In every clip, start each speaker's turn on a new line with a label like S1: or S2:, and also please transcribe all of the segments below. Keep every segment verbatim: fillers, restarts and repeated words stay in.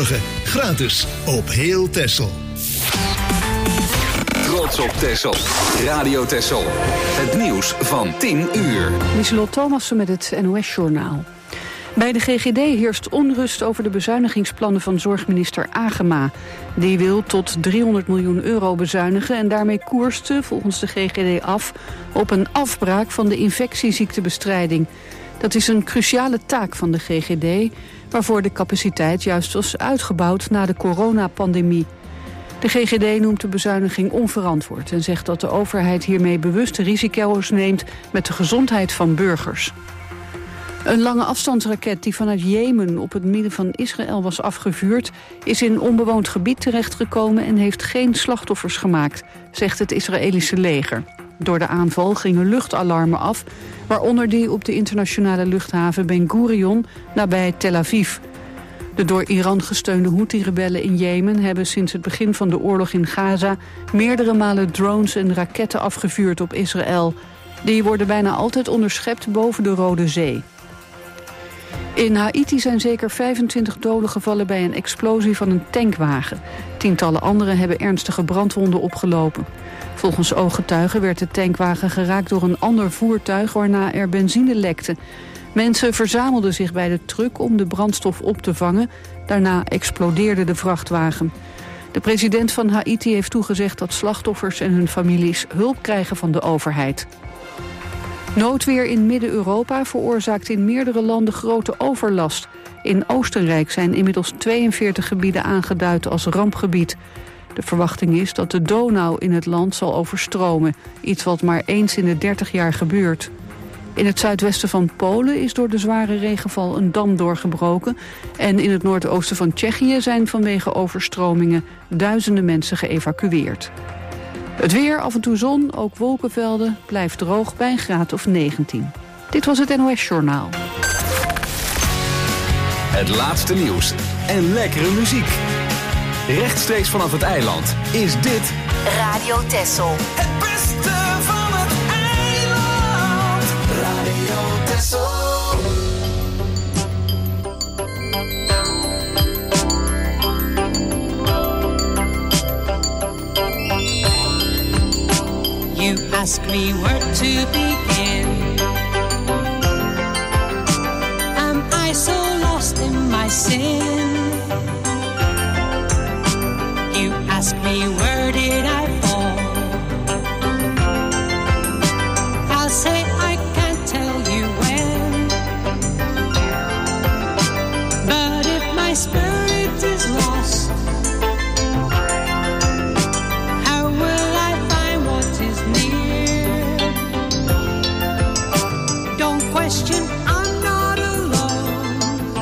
S1: Goedemorgen, gratis op heel Texel.
S2: Trots op Texel. Radio Texel. Het nieuws van tien uur.
S3: Lieselot Thomassen met het N O S-journaal. Bij de G G D heerst onrust over de bezuinigingsplannen van zorgminister Agema. Die wil tot driehonderd miljoen euro bezuinigen en daarmee koerste volgens de G G D af op een afbraak van de infectieziektebestrijding. Dat is een cruciale taak van de G G D, waarvoor de capaciteit juist was uitgebouwd na de coronapandemie. De G G D noemt de bezuiniging onverantwoord en zegt dat de overheid hiermee bewust risico's neemt met de gezondheid van burgers. Een lange afstandsraket die vanuit Jemen op het midden van Israël was afgevuurd, is in onbewoond gebied terechtgekomen en heeft geen slachtoffers gemaakt, zegt het Israëlische leger. Door de aanval gingen luchtalarmen af, waaronder die op de internationale luchthaven Ben Gurion nabij Tel Aviv. De door Iran gesteunde Houthi-rebellen in Jemen hebben sinds het begin van de oorlog in Gaza meerdere malen drones en raketten afgevuurd op Israël. Die worden bijna altijd onderschept boven de Rode Zee. In Haïti zijn zeker vijfentwintig doden gevallen bij een explosie van een tankwagen. Tientallen anderen hebben ernstige brandwonden opgelopen. Volgens ooggetuigen werd de tankwagen geraakt door een ander voertuig waarna er benzine lekte. Mensen verzamelden zich bij de truck om de brandstof op te vangen. Daarna explodeerde de vrachtwagen. De president van Haïti heeft toegezegd dat slachtoffers en hun families hulp krijgen van de overheid. Noodweer in Midden-Europa veroorzaakt in meerdere landen grote overlast. In Oostenrijk zijn inmiddels tweeënveertig gebieden aangeduid als rampgebied. De verwachting is dat de Donau in het land zal overstromen. Iets wat maar eens in de dertig jaar gebeurt. In het zuidwesten van Polen is door de zware regenval een dam doorgebroken. En in het noordoosten van Tsjechië zijn vanwege overstromingen duizenden mensen geëvacueerd. Het weer, af en toe zon, ook wolkenvelden, blijft droog bij een graad of negentien. Dit was het N O S-journaal.
S2: Het laatste nieuws en lekkere muziek. Rechtstreeks vanaf het eiland is dit
S4: Radio Texel.
S5: Het beste van het eiland. Radio Texel.
S6: You ask me where to begin. Am I so lost in my sin? You ask me where did I fall? I'll say I can't tell you when. But if my spirit is lost, how will I find what is near? Don't question, I'm not alone.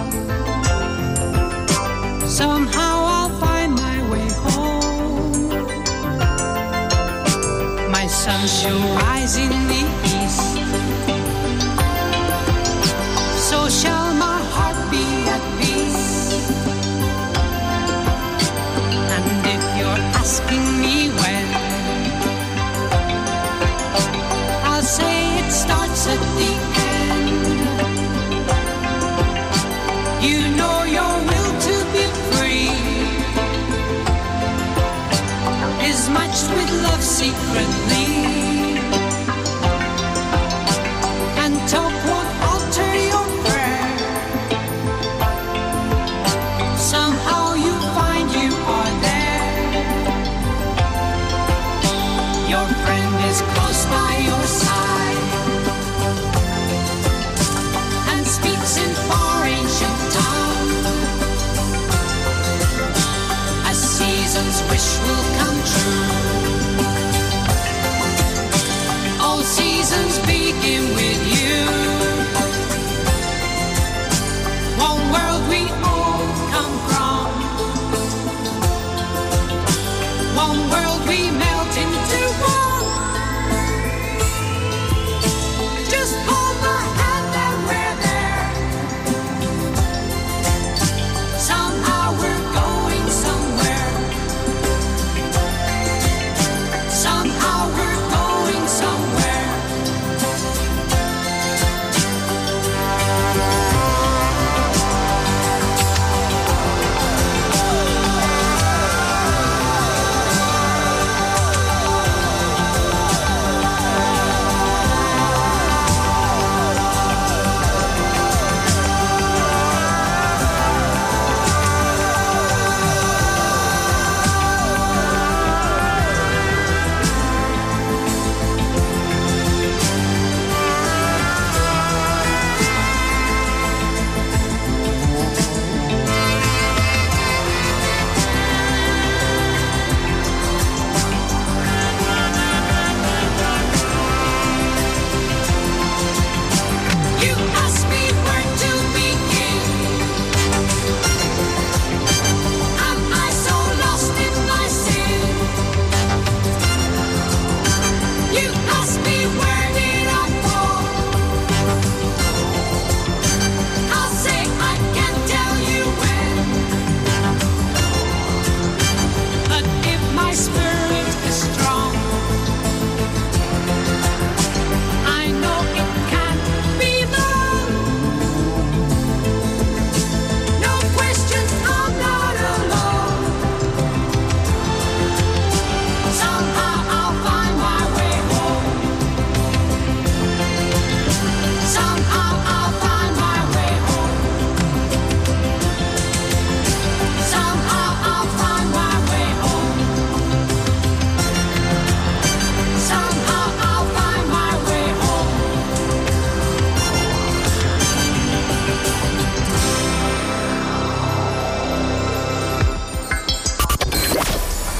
S6: Somehow I'll find my way home. My sun shall rise in the east, so shall my heart be at peace. And if you're asking me when, I'll say it starts at the end. You know your will to be free is matched with love secretly. And talk won't alter your prayer. Somehow you find you are there. Your friend is close by your side and speaks in far ancient tongue. A season's wish will come true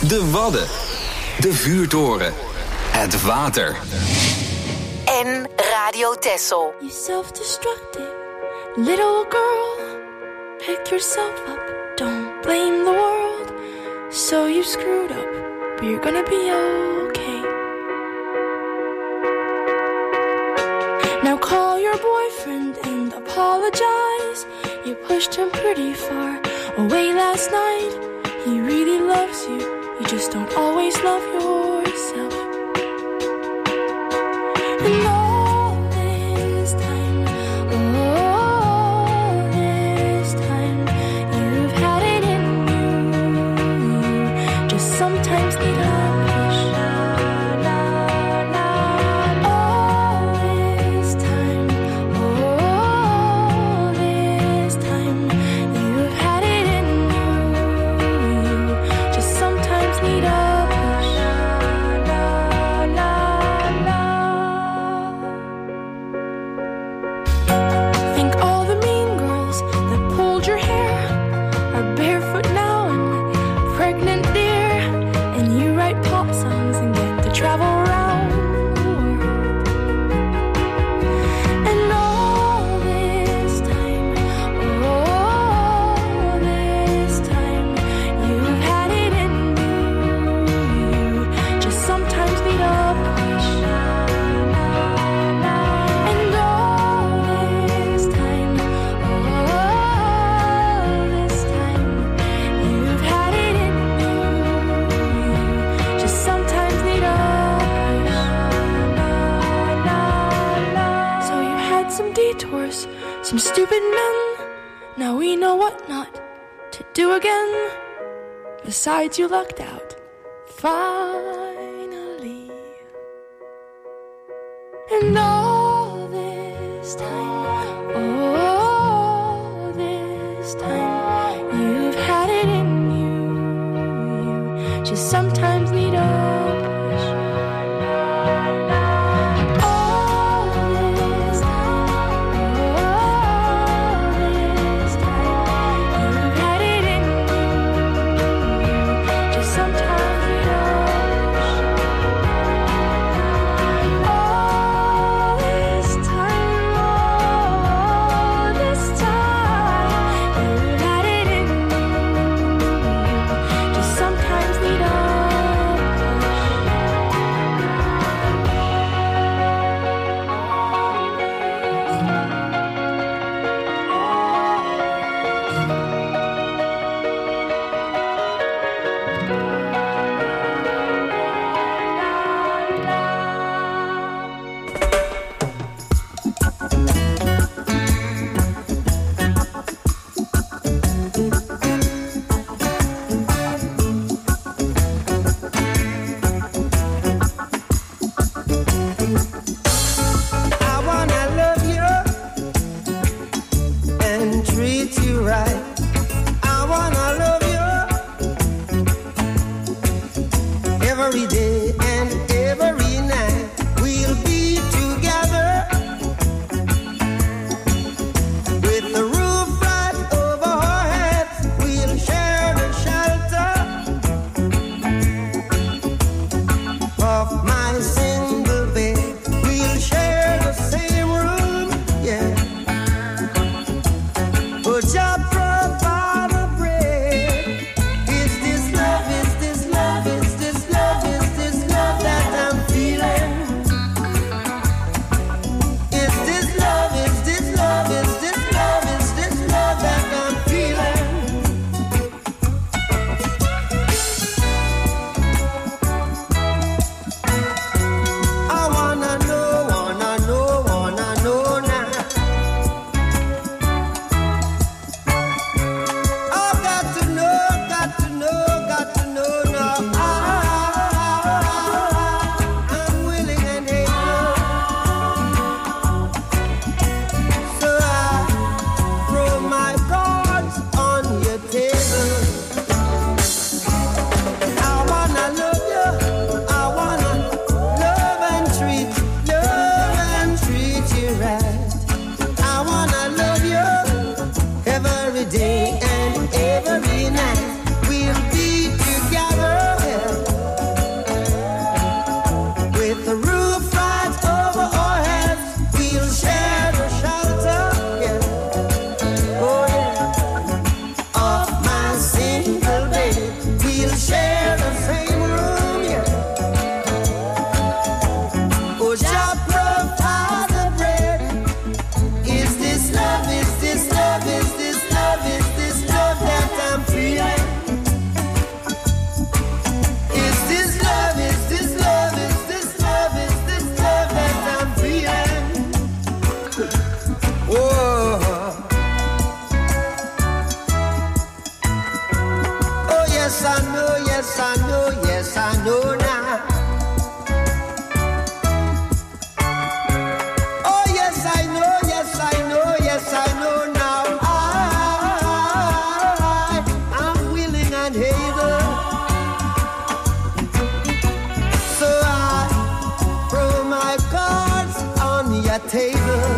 S2: De Wadden. De vuurtoren. Het water.
S4: En Radio Texel.
S7: You self-destructive little girl. Pick yourself up, don't blame the world. So you screwed up, but you're gonna be okay. Now call your boyfriend and apologize. You pushed him pretty far away last night. He really loves you, you just don't always love yourself. And all this time, all this time, you've had it in you. You just sometimes need a push. All this time, all this time, you've had it in you. You just sometimes need a push. Think all the mean girls that pulled your hair are barefoot now and pregnant, dear. And you write pop songs and get to travel around the world. And all this time, all this time, you've had it in you. You just sometimes need a push. And all this time, all this time, you've had it in you. Just sometimes need a push. So you had some detours, some stupid men. Now we know what not to do again. Besides, you lucked out. Finally. And all this time, all this time, you've had it in you. You just sometimes need a push. All this time, all this time, you've had it in you. Just sometimes need a push. All this time, all this time, you've had it in you. Just sometimes need a
S5: I wanna love you and treat you right. I wanna love you every day and every night. We'll be together with the roof right over our heads. We'll share the shelter of my single bed. We'll share the same room, yeah. But your provide a bread. Is this love? Is this love? Is this love? Is this yes I know, yes I know, yes I know now. Oh yes I know, yes I know, yes I know now. I, I'm willing and able. So I throw my cards on your table.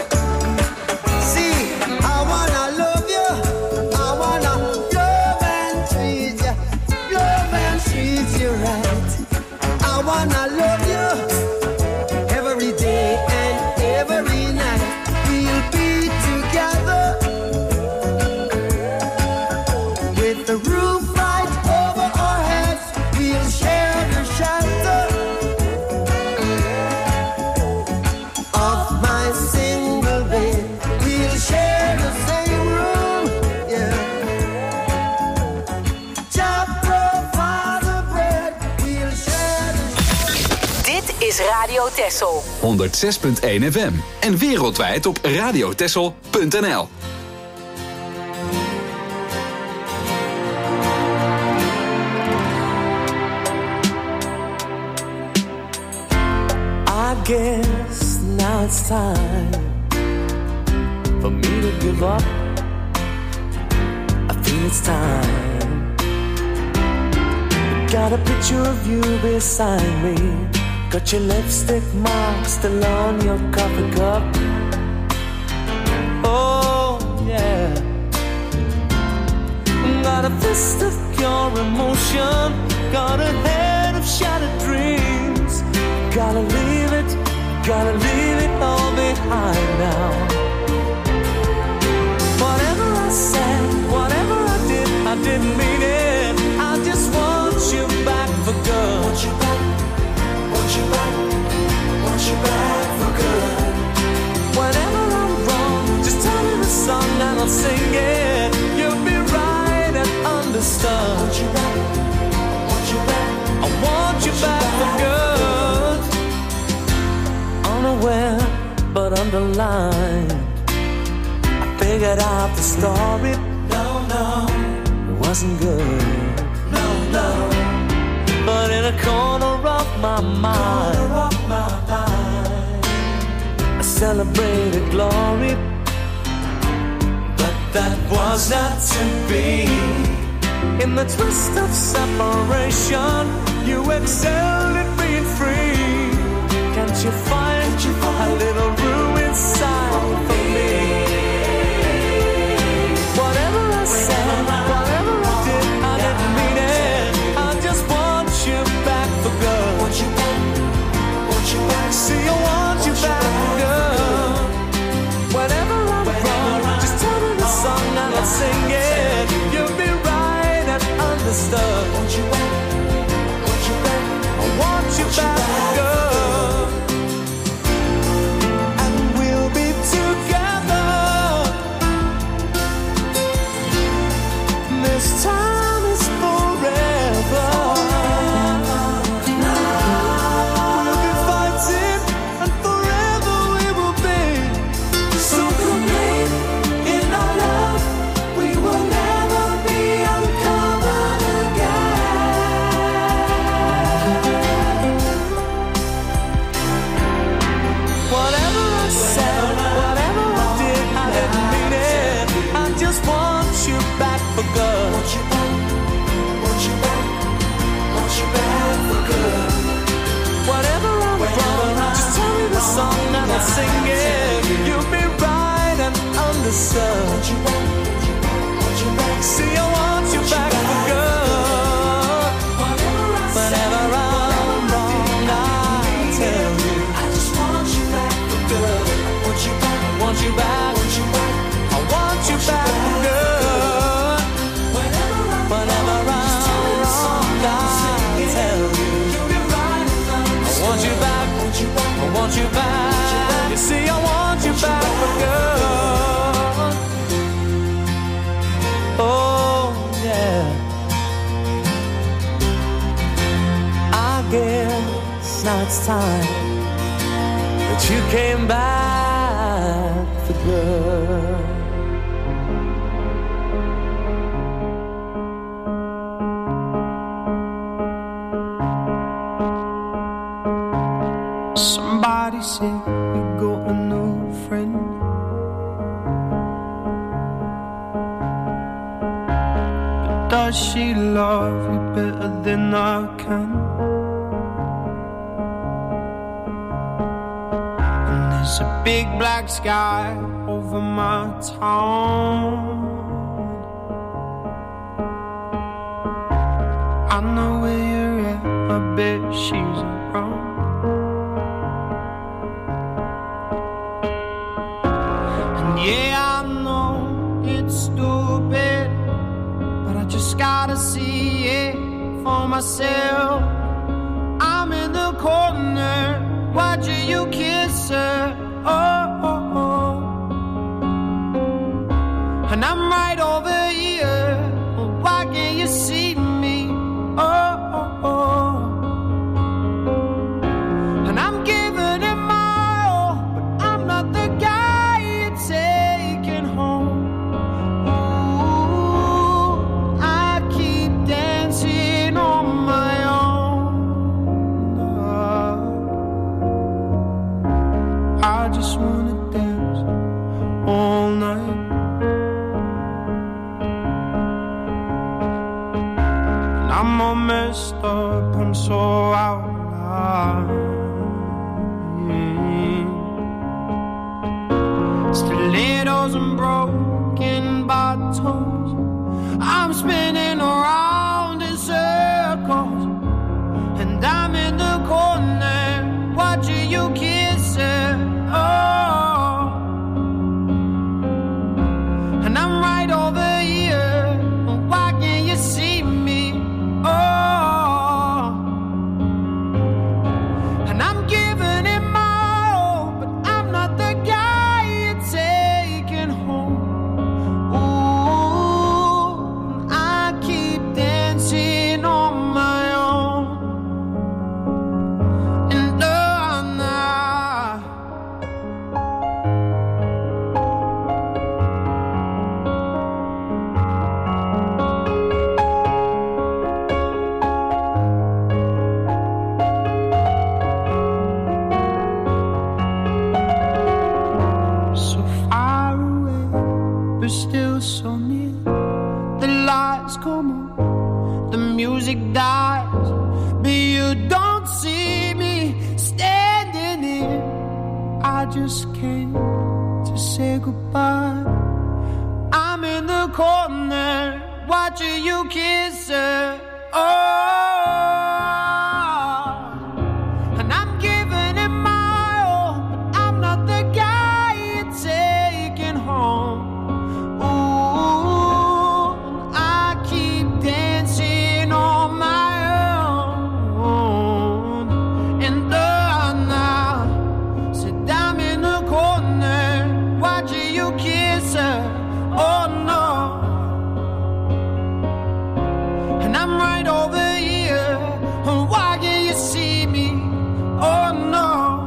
S5: See, I wanna love you, I wanna love and treat you, love and treat you right. I wanna love you every day and every night. We'll be together with the roof right over our heads. We'll share the shelter of my single bed. We'll share the same room, yeah. Just provide the bread. We'll share the
S4: Dit is Radio Texel.
S2: honderdzes punt één F M en wereldwijd op radiotexel punt n l.
S8: I guess now it's time for me to give up. I feel it's time. Got a picture of you beside me. Got your lipstick mark still on your coffee cup. Oh yeah. Got a fist of pure emotion. Got a head of shattered dreams. Gotta leave it, gotta leave it all behind now. Whatever I said, whatever I did, I didn't mean it. I just want you back for good. Want you back, want you back, want you back for good. Whenever I'm wrong, just tell me the song and I'll sing it. You'll be right and understood. Want you back, want you back, I want you back for good. Unaware but underlined, I figured out the story. No, no, it wasn't good. No, no, but in a corner of my mind, corner of my mind, I celebrated glory. But that was not to be. In the twist of separation, you excelled at being free. Can't you find a little room inside for me? Whatever I said, whatever I did, I didn't mean it. I just want you back for good. Want you back, want you back. See, I want you back for good. Whenever I'm wrong, just tell me the song and I'll sing it. You'll be right and understood. Want you back, want you back. I want you back for good. This time is forever. We'll be fighting, and forever we will be. So complete in our love, we will never be uncovered again. Whatever I said, whatever I did, I didn't mean it. I just want you back for good. Want you back, want you back, want you back for good. Whatever I'm wrong, just tell me the song and I'll sing it. You'll be right and understood. Want you back, want you back. See, I want you back for good. Whenever I'm wrong, I'll tell you. I just want you back for good. Want you back, want you back, want you back. I want you back for good. Whenever I'm wrong, I'll tell you. I want you back, I want you back. You see, I want you back for good. Oh, yeah. I guess now it's time that you came back for good.
S9: say you got a new friend. But does she love you better than I can? And there's a big black sky over my town. I know where you're at, I bet she's around. And yeah, I know it's stupid, but I just gotta see it for myself. I'm in the corner, watching you kiss her. Oh, oh, oh. And I'm right over here, why can't you see me? Oh, oh, oh. And I'm giving it my all, but I'm not the guy you're taking home. Ooh, I keep dancing on my own. I just wanna dance all night. I'm all messed up, I'm so out of line. Stilettos and broken bottles, I'm spinning around in circles. And I'm in the corner, watching you kiss her. Oh, and I'm right over here, why can't you see me? Oh, and I'm giving it my all, but I'm not the guy you're taking home. Ooh, I keep dancing on my own. And oh, nah. So far away, but still so near. The lights come on, the music dies, but you don't see me standing here. I just came to say goodbye. I'm in the corner, watching you kiss her. Oh, and I'm giving it my all, but I'm not the guy you're taking home. Ooh, I keep dancing on my own. And oh, now, said I'm in the corner, watching you kiss her. Oh no, and I'm right over here, why can't you see me? Oh no,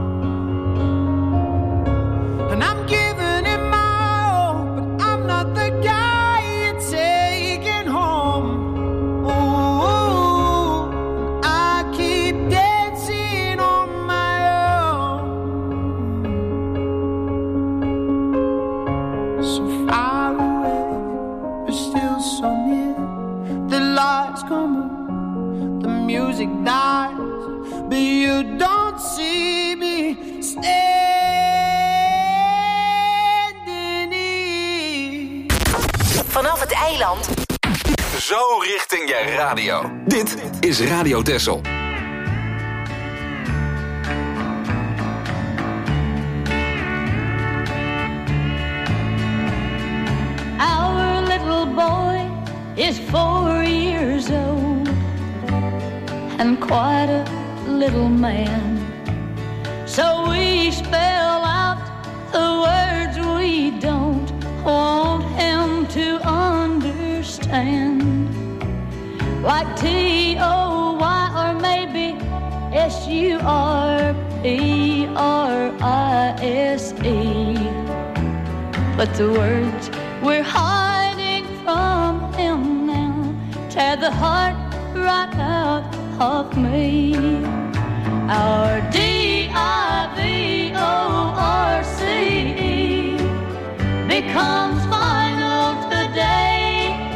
S9: and I'm giving it my all, but I'm not the guy you're taking home. Ooh, I keep dancing on my own. So far away, but still so near. The lights come on, the music dies, but you don't see me standing here.
S4: Vanaf het eiland.
S2: Zo richting je radio. Dit is Radio Texel.
S10: Our little boy is four years old and quite a little man. So we spell out the words we don't want him to understand, like T O Y or maybe S U R P R I S E. But the words we're hiding from him now tear the heart right out of me. Our D I V O R C E becomes final today.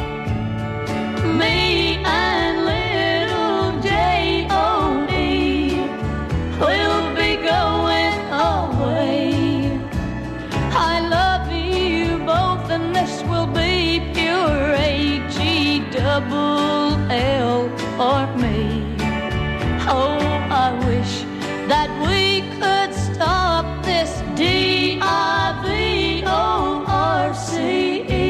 S10: Me and little J O E will be going away. I love you both and this will be pure H E double L for me. Oh, I wish that we could stop this D I V O R C E.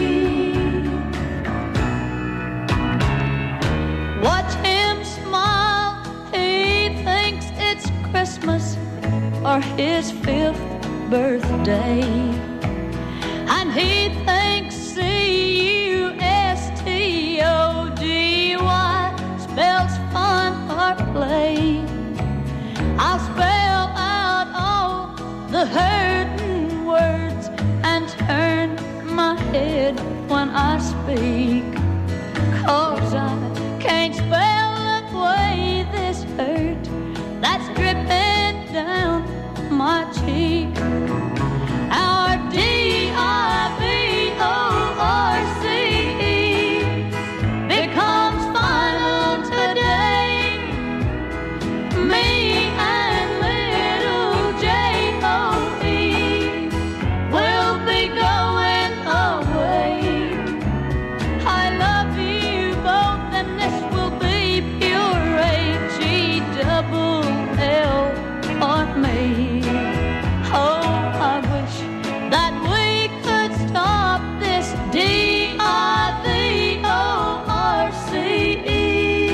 S10: Watch him smile, he thinks it's Christmas or his fifth birthday. And he thinks C U S T O D Y spells fun or play. I'll spell out all the hurting words and turn my head when I speak, 'cause I can't spell away this hurt that's dripping down my cheek. Our D I V O R C E becomes final today. Me and little J O E will be going away. I love you both and this will be pure H E double L on me. Oh, I wish that we could stop this D I V O R C E.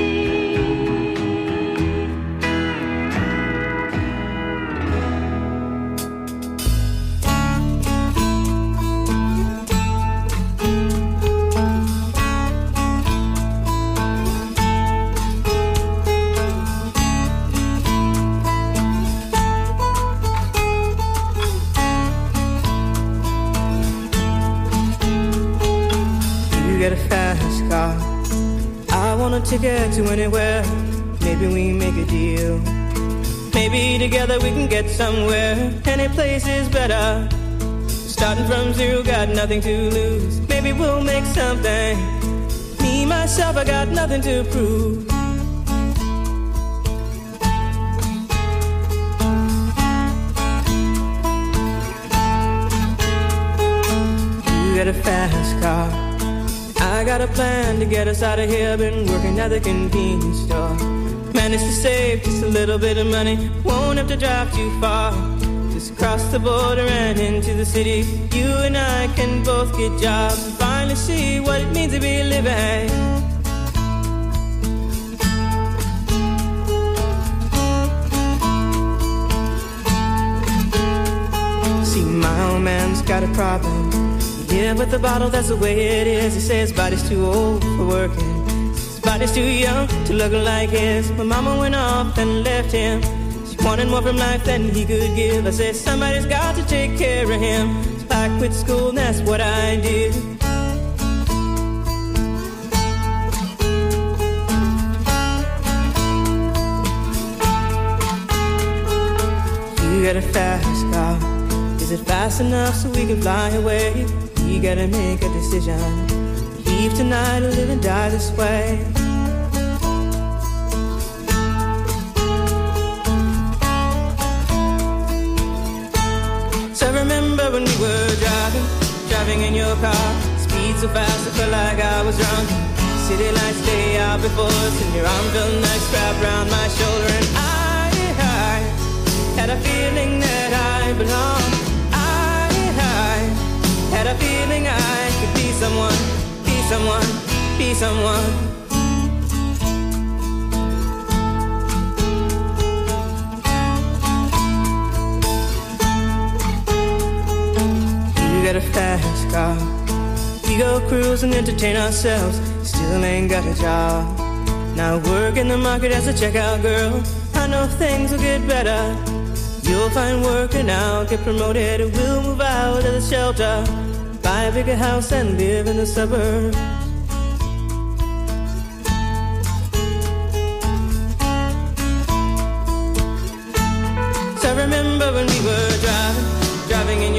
S11: You get a fast car, I want a ticket to anywhere. Maybe we make a deal. Maybe together we can get somewhere. Any place is better. Starting from zero, got nothing to lose. Maybe we'll make something. Me, myself, I got nothing to prove. You get a fast car, I got a plan to get us out of here. Been working at the convenience store. Managed to save just a little bit of money. Won't have to drive too far. Just cross the border and into the city. You and I can both get jobs and finally see what it means to be living. See, my old man's got a problem. Yeah, but the bottle, that's the way it is. He says his body's too old for working. His body's too young to look like his. My mama went off and left him. She wanted more from life than he could give. I said somebody's got to take care of him. So I quit school and that's what I did. You got a fast car. Is it fast enough so we can fly away? You gotta make a decision. Leave tonight or live and die this way. So I remember when we were driving, driving in your car. Speed so fast I felt like I was drunk. City lights lay out before us and your arm felt nice wrapped around my shoulder. And I, I had a feeling that I belonged. Had a feeling I could be someone, be someone, be someone. You got a fast car. We go cruise and entertain ourselves. Still ain't got a job. Now work in the market as a checkout girl. I know things will get better. You'll find work and I'll get promoted. We'll move out of the shelter, buy a bigger house and live in the suburbs.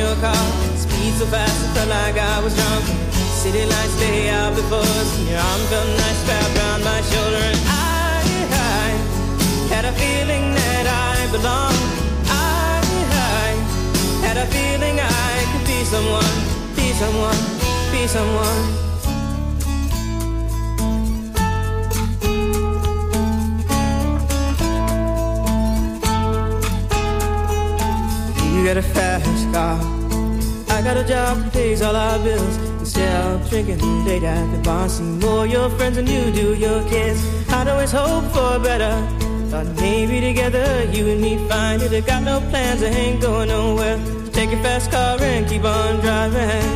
S11: your car. Speed so fast, I felt like I was drunk. City lights lay out before us, and your arm felt nice wrapped around my shoulder. And I, I had a feeling that I belonged. I, I had a feeling I could be someone, be someone, be someone. You got a fast car, I got a job that pays all our bills. Instead of drinking late at the bar, see more your friends than you do your kids. I'd always hope for better. Thought maybe together you and me find it. I got no plans, I ain't going nowhere. So take your fast car and keep on driving.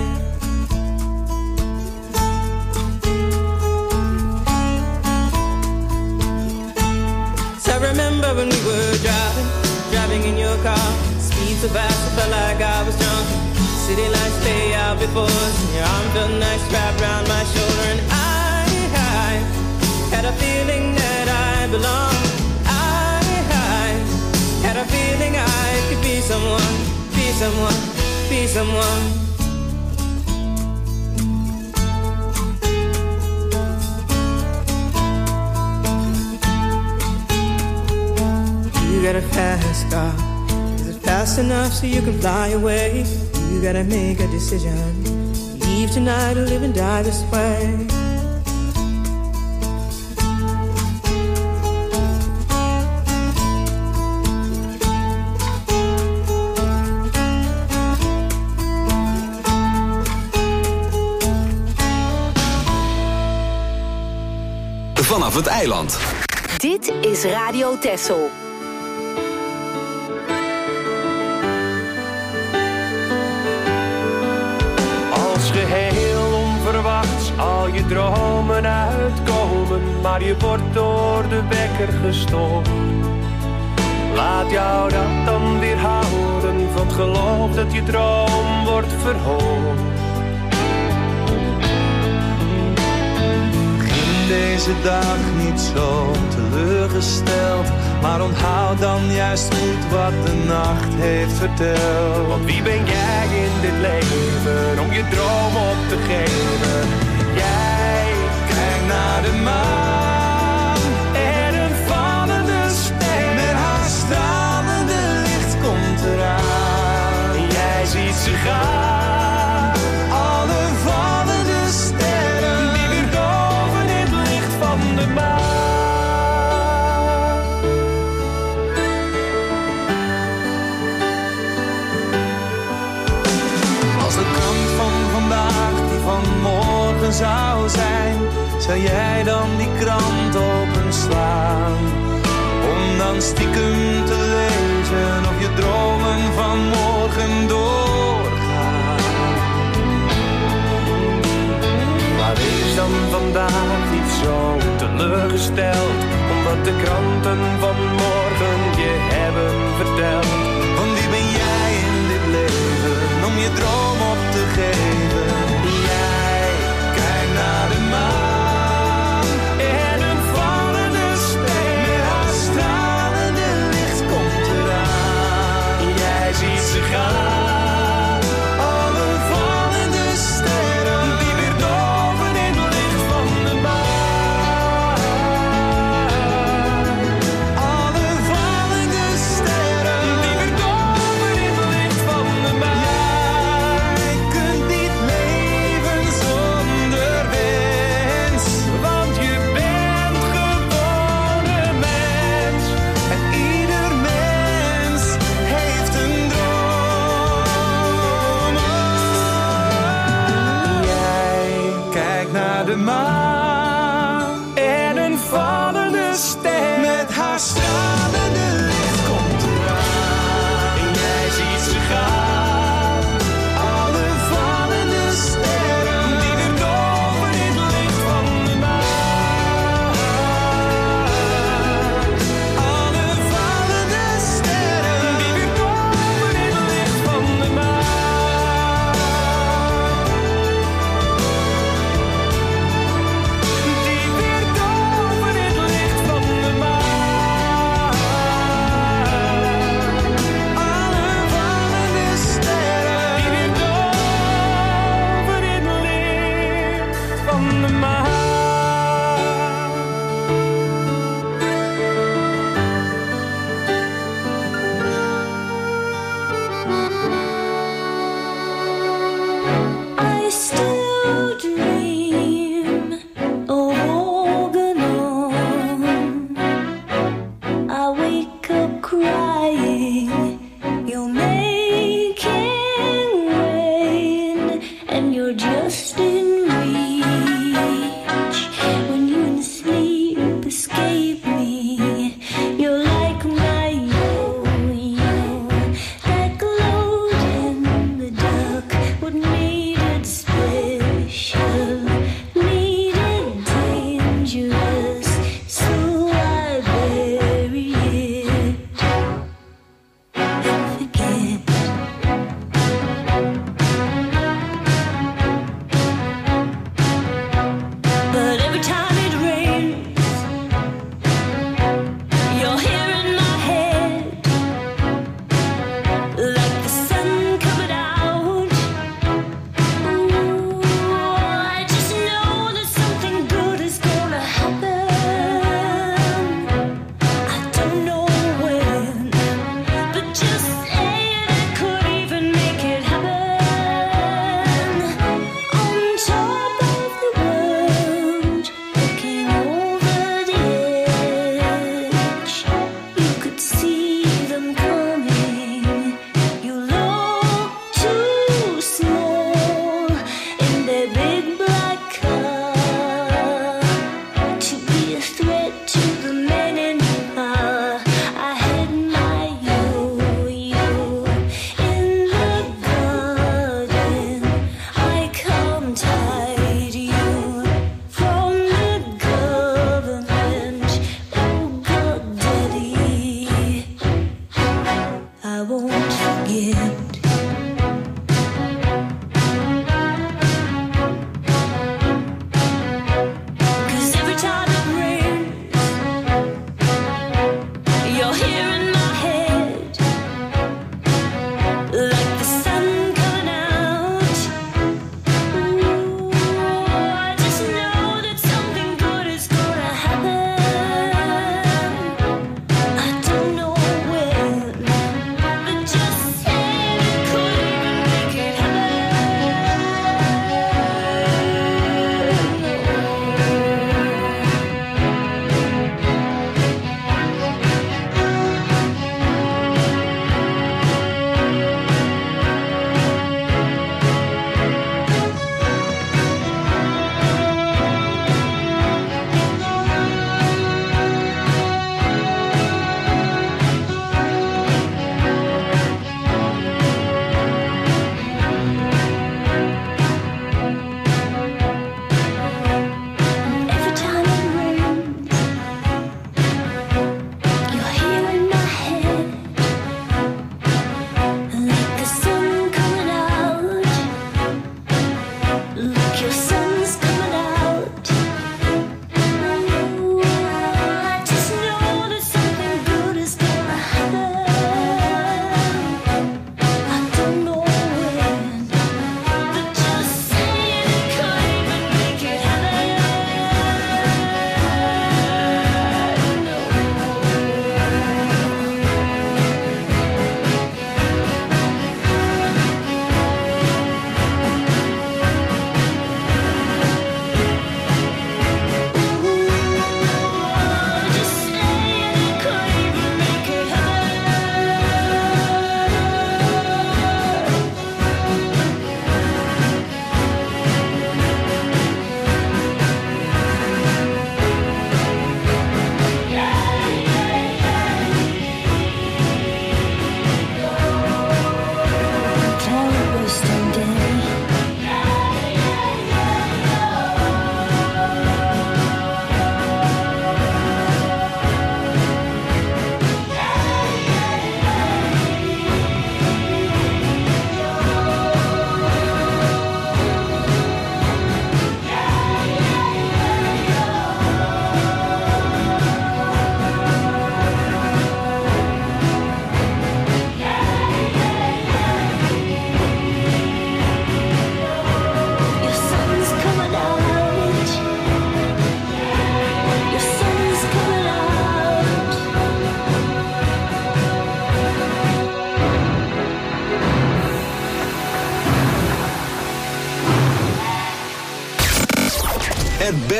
S11: So I remember when we were driving, driving in your car. Speed so fast, I felt like I was drunk. City lights lay out before us, and your arm felt nice wrapped around my shoulder. And I, I had a feeling that I belonged. I, I had a feeling I could be someone, be someone, be someone. You got a fast car. Fast enough so you can fly away. You gotta make a decision. Leave tonight or live and die this way.
S2: Vanaf het eiland.
S4: Dit is Radio Texel.
S12: Geheel onverwachts al je dromen uitkomen, maar je wordt door de wekker gestoord. Laat jou dat dan weer houden van het geloof dat je droom wordt verhoord.
S13: Begin deze dag niet zo teleurgesteld, maar onthoud dan juist goed wat de nacht heeft verteld.
S12: Want wie ben jij in dit leven om je droom op te geven? Jij
S13: kijkt naar de maan en een vallende ster. Met haar stralende licht komt eraan.
S12: En jij ziet ze gaan.
S13: Alle vallende sterren die weer doven in het licht van de maan. Zou zijn, zou jij dan die krant openslaan? Om dan stiekem te lezen of je dromen van morgen doorgaan.
S12: Maar wees dan vandaag niet zo teleurgesteld, omdat de kranten van morgen je hebben verteld.
S13: Want wie ben jij in dit leven om je droom op te geven? Naar de maan en een vallende ster. Met haar stralende licht komt eraan.
S12: Jij ziet ze gaan.
S13: Alle vallende sterren die weer doven in het licht van de maan. Alle vallende sterren die weer doven in het licht van de maan. Jij kunt niet leven zonder wens, want je bent gewoon een mens. En ieder mens heeft een droom. Jij kijkt naar de maan en een vallende ster. Met haar stralende licht komt eraan.
S12: En jij ziet ze gaan.
S13: Alle vallende sterren die weer doven in het licht van de maan. Alle vallende sterren die weer doven in het licht van de maan. Die weer doven in het licht van de maan.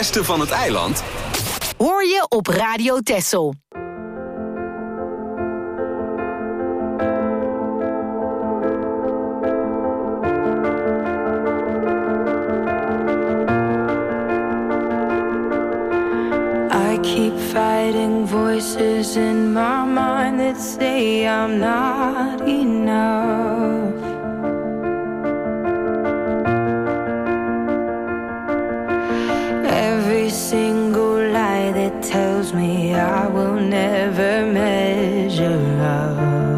S2: beste van het eiland
S4: hoor je op Radio Texel.
S7: I keep fighting voices in my mind that say I'm not enough. Every single lie that tells me I will never measure up.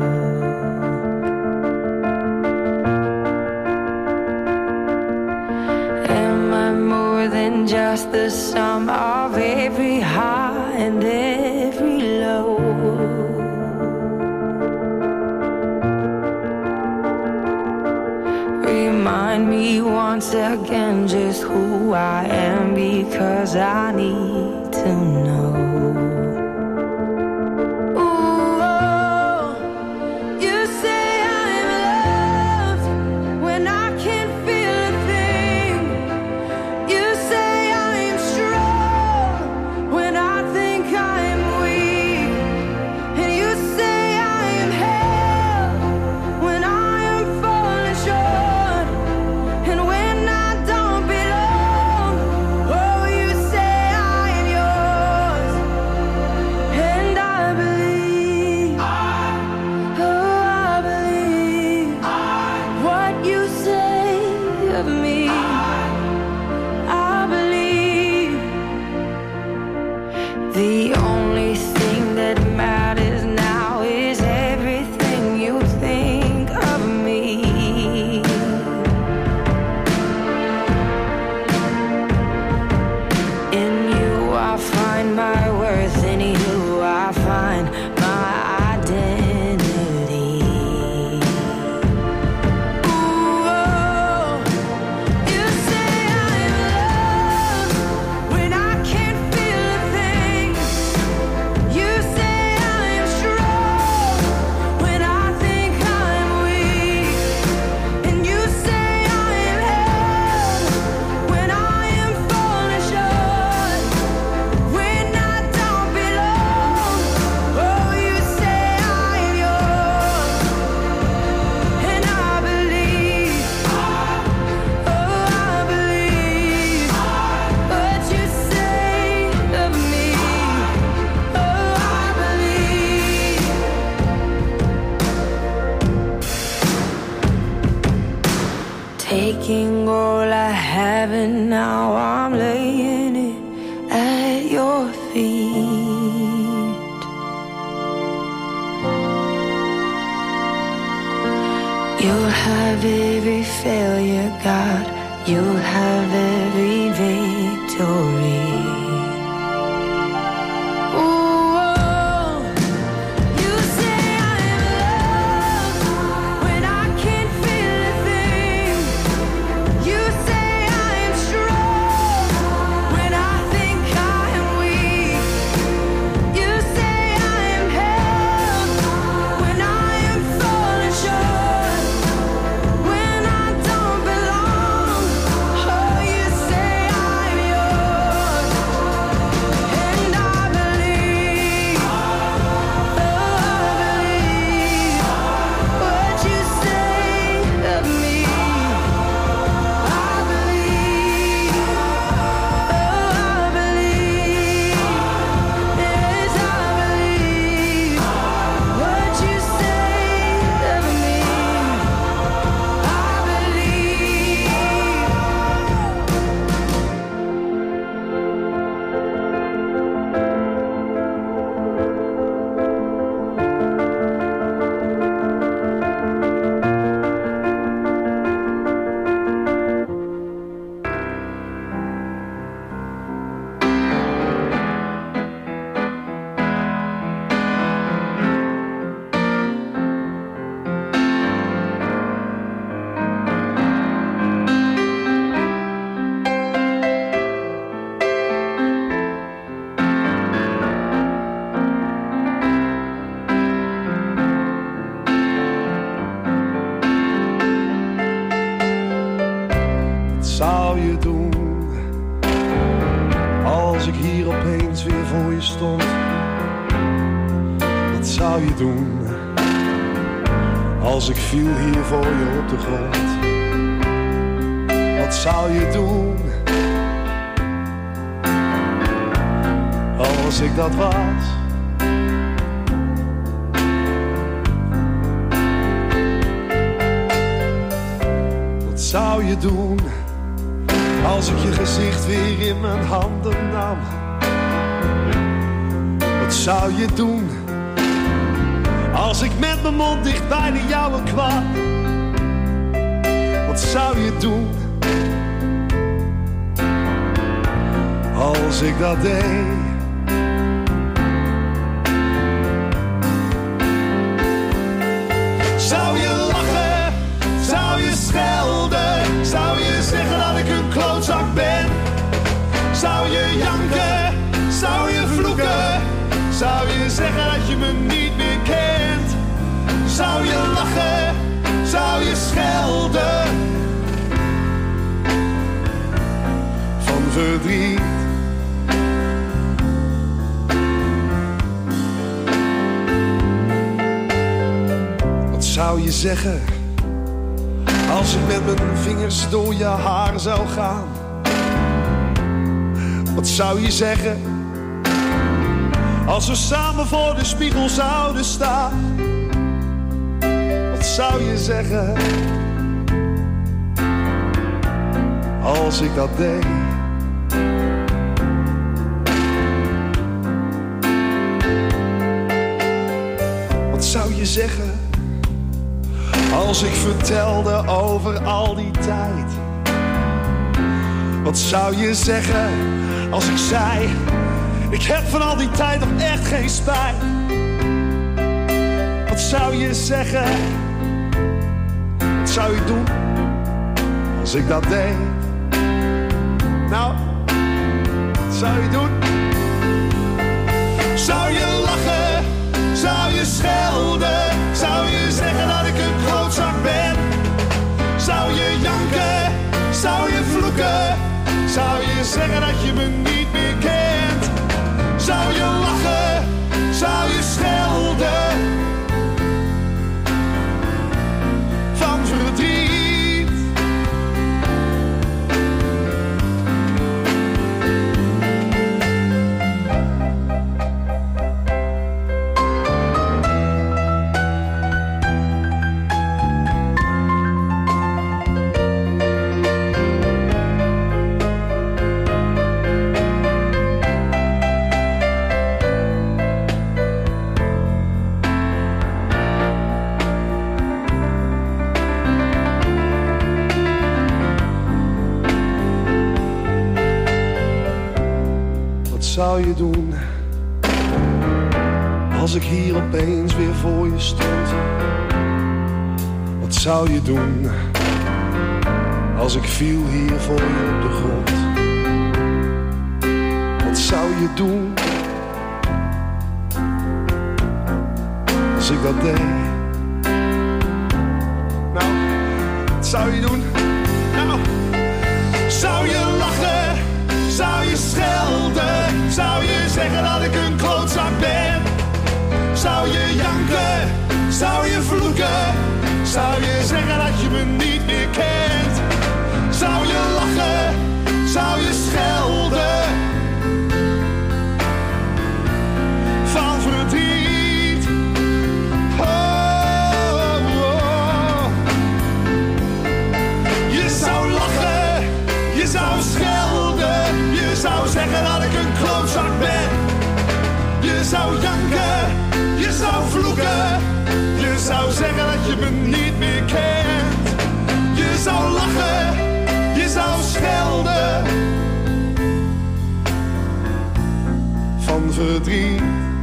S7: Am I more than just the sum of every high and every low? Remind me once again just who I am, because I need to know. Ooh, oh, you say I'm loved when I can't feel a thing. You say I'm strong when I think I'm weak. And you say I am held when I am falling short. And when I don't belong, oh, you say I am yours. And I believe, oh, I believe what you say of me. I believe the only thing that matters now is everything you think of me. In you I find my worth, in you I find my identity. Ooh, oh, you say I'm loved when I can't feel a thing. You say I'm strong when I think I'm weak. And you say I am held when I am falling short. When I don't belong, oh, you say I am yours. And I believe, oh, I believe what you say of me. Oh, I believe. Taking all I have and now I'm laying it at your feet. You'll have every failure, God. You'll have every victory. Ooh, oh, you say I'm loved when I can't feel a thing. You say I'm strong when I think I am weak. You say I am held when I am falling short. When I don't belong, oh, you say I'm yours.
S14: stond. Wat zou je doen als ik viel hier voor je op de grond? Wat zou je doen als ik dat was? Wat zou je doen als ik je gezicht weer in mijn handen nam? Wat zou je doen als ik met mijn mond dicht bij de jouwe kwam? Wat zou je doen als ik dat deed? Zou je lachen? Zou je schelden? Zou je zeggen dat ik een klootzak ben? Zou je janken? Zou je vloeken? Zou je zeggen dat je me niet meer kent? Zou je lachen? Zou je schelden? Van verdriet. Wat zou je zeggen als ik met mijn vingers door je haar zou gaan? Wat zou je zeggen als we samen voor de spiegel zouden staan? Wat zou je zeggen als ik dat deed? Wat zou je zeggen als ik vertelde over al die tijd? Wat zou je zeggen als ik zei: ik heb van al die tijd nog echt geen spijt? Wat zou je zeggen? Wat zou je doen als ik dat deed? Nou, wat zou je doen? Zou je lachen? Zou je schelden? Zou je zeggen dat ik een klootzak ben? Zou je janken? Zou je vloeken? Zou je zeggen dat je me niet meer kent? Zou je lachen? Zou je schelden? Van verdriet. Wat zou je doen als ik hier opeens weer voor je stond? Wat zou je doen als ik viel hier voor je op de grond? Wat zou je doen als ik dat deed? Nou, wat zou je doen? Nou, zou je lachen? Zou je schelden? Zou je zeggen dat ik een klootzak ben? Zou je janken? Zou je vloeken? Zou je zeggen dat je me niet meer kent? Zou je lachen? Zou je schelden? Van verdriet. Oh, oh. Je zou lachen, je zou schelden. Je zou zeggen dat ik een klootzak ben. Je zou janken, je zou vloeken. Je zou zeggen dat je me niet meer kent. Je zou lachen, je zou schelden. Van verdriet.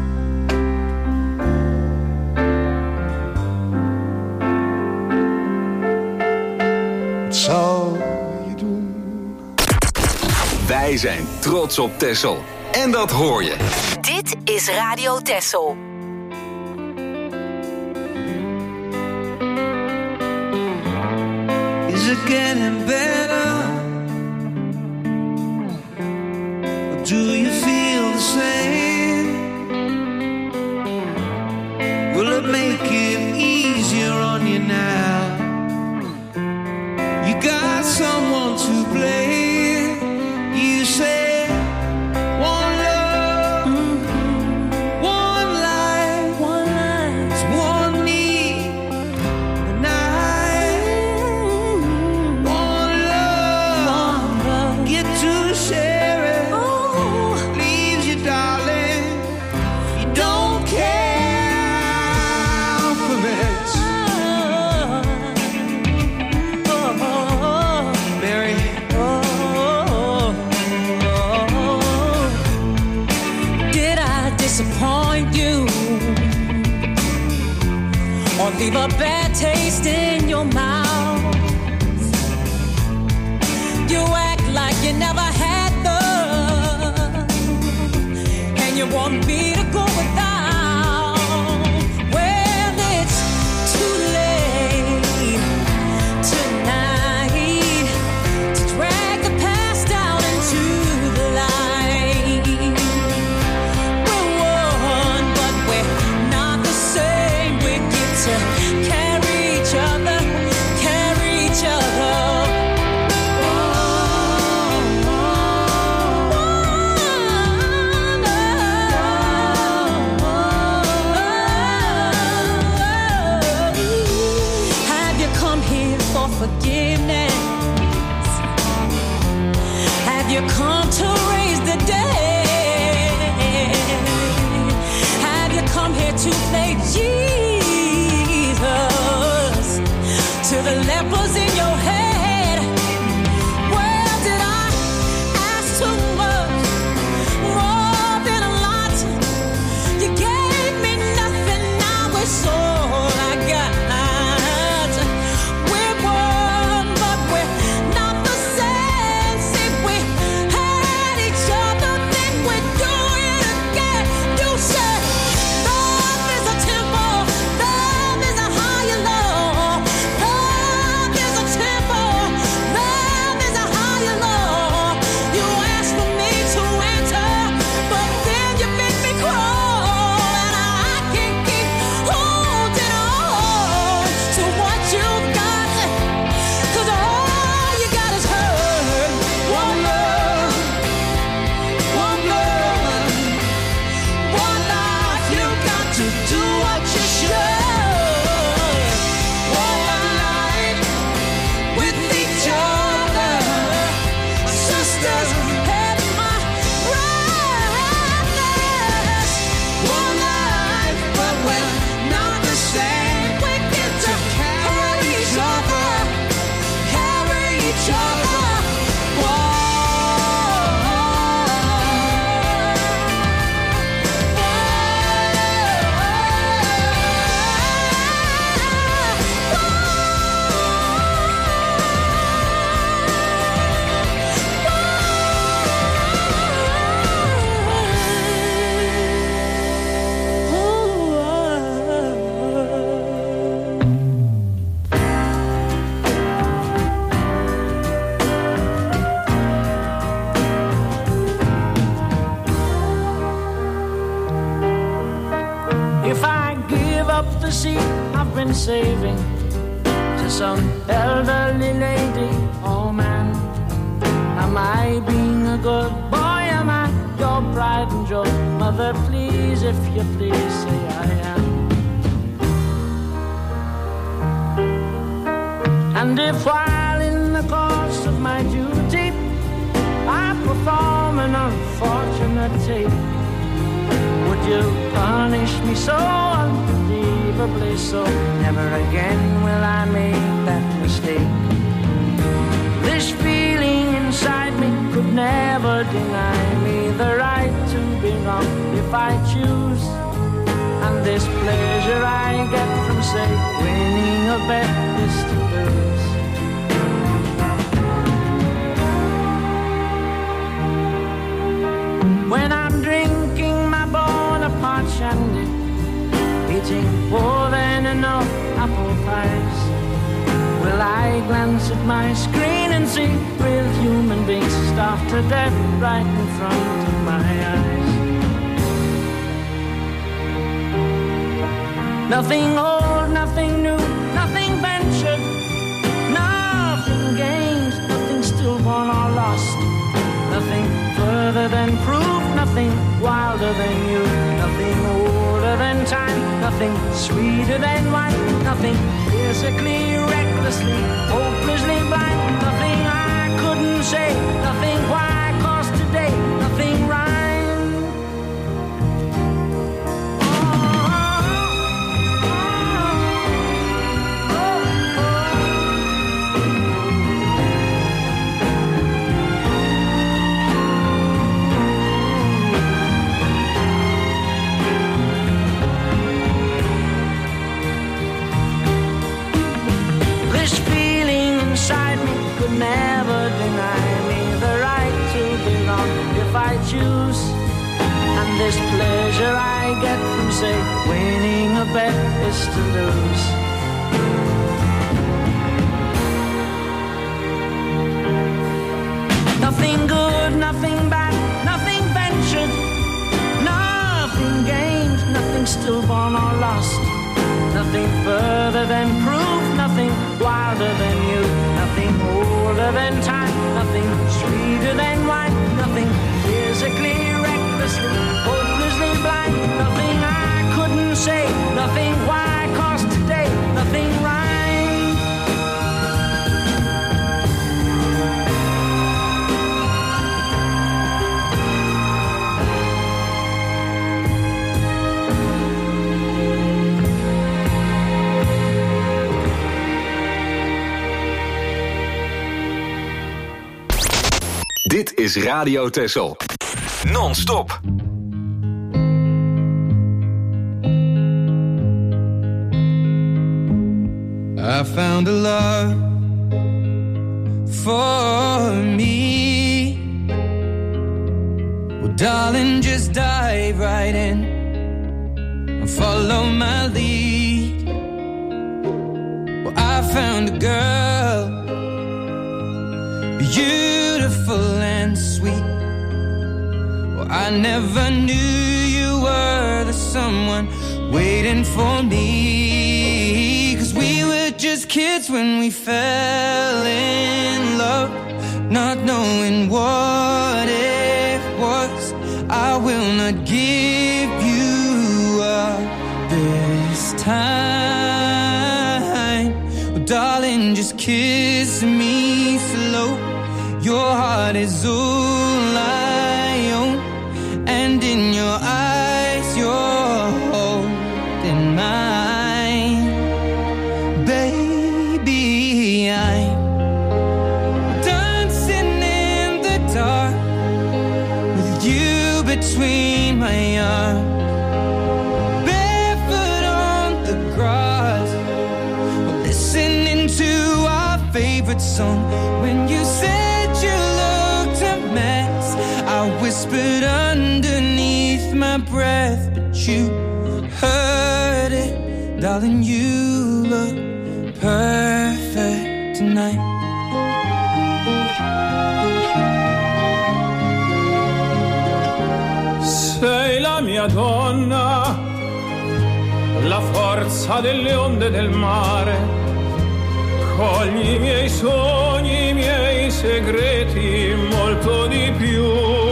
S14: Wat zou je doen?
S2: Wij zijn trots op Texel. En dat hoor je.
S4: Dit is Radio Texel.
S13: Is it getting better? Or do you feel the same?
S15: Did I disappoint you? Or leave a bad taste in your mouth? You act like you never had love, and you want me to go without. Well, it's too late tonight to drag the past down into the light. We're one, but we're not the same. We get to carry each other, carry each other. Have you come here for forgiveness? Have you come to raise the dead? Have you come here to play Jesus to the lepers in your head? Well, did I ask too much? More than a lot. You gave me nothing, now it's all I got. We're one, but we're not the same. See, we had each other, then we do it again. You said love is a temple, love is a higher law. Love is a temple, love is a higher law. You asked for me to enter, but then you made me crawl, and I can't keep holding on to what you got, 'cause all you got is hurt. One love, one love, one life. You got to do what you should. One life with each other, sisters and my brothers. One life, but we're not the same. We get to carry each other, carry each other.
S9: If I give up the seat I've been saving to some elderly lady, oh man, am I being a good boy? Am I your pride and joy? Mother, please, if you please, say I am. And if while in the course of my duty I perform an unfortunate tape, would you punish me so unbelievably so? Never again will I make that mistake. This feeling inside me could never deny me the right to be wrong if I choose. And this pleasure I get from, say, winning a bet is to lose. When I'm drinking my Bonaparte shandy, eating more than enough apple pies, will I glance at my screen and see real human beings starved to death right in front of my eyes? Nothing old, nothing new, nothing ventured, nothing gained, nothing stillborn or lost, nothing further than proof, nothing wilder than you, nothing older than time, nothing sweeter than wine, nothing physically, recklessly, hopelessly blind, nothing I couldn't say, nothing why, 'cause today, nothing rhyme. greatest pleasure I get from, say, winning a bet is to lose. Nothing good, nothing bad, nothing ventured, nothing gained, nothing stillborn or lost, nothing further than proof, nothing wilder than you, nothing older than time, nothing sweeter than wine, nothing physically, recklessly, hopelessly blind, nothing I couldn't say, nothing why, cause today, nothing rhyme.
S2: Dit is Radio Texel. Non-stop.
S13: I found a love for me. Well, darling, just dive right in and follow my lead. Well, I found a girl, beautiful and sweet. Well, I never knew you were the someone waiting for me. 'Cause we were just kids when we fell in love, not knowing what it was. I will not give you up this time. Well, darling, just kiss me slow. Your heart is all I own, and in your eyes you're holding mine. Baby, I'm dancing in the dark with you between my arms, barefoot on the grass, listening to our favorite song. When you said you looked a mess, I whispered underneath my breath, but you heard it. Darling, you look perfect tonight.
S16: Sei la mia donna, la forza delle onde del mare. Cogli i miei sogni, i miei segreti, molto di più.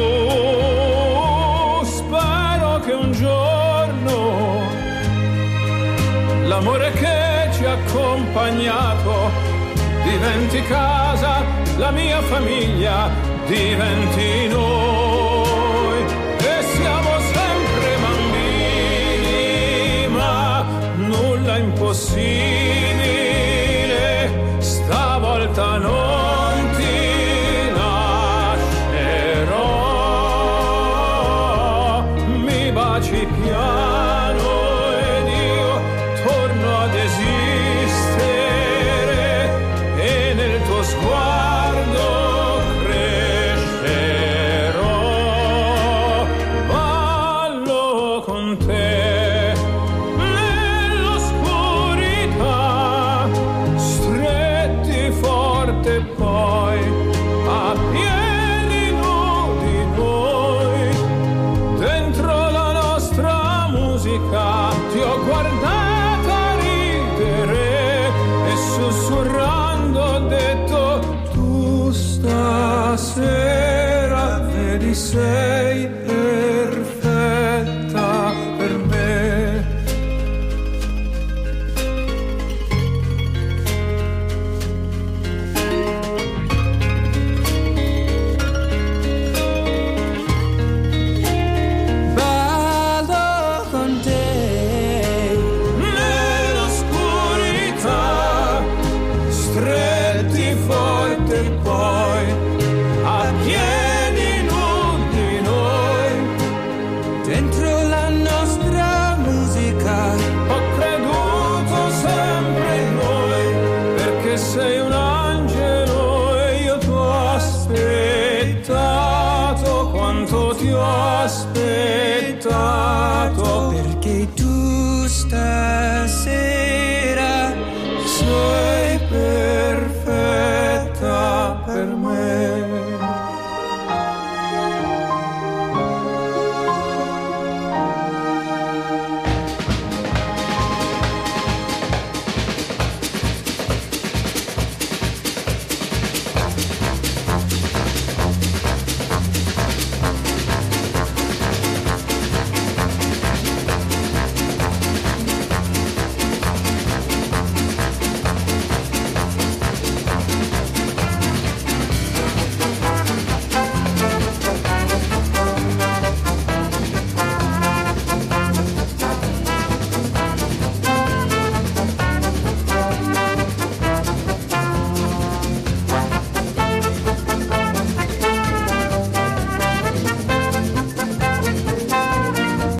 S16: Spero che un giorno l'amore che ci ha accompagnato diventi casa, la mia famiglia diventi noi. E siamo sempre bambini, ma nulla è impossibile. Stavolta non ti lascerò, mi baci piano ed io torno ad esistere e nel tuo sguardo crescerò. Ballo con te nell'oscurità, forte poi a piedi nudi noi, dentro la nostra musica ti ho guardata ridere e sussurrando ho detto tu stasera vedi se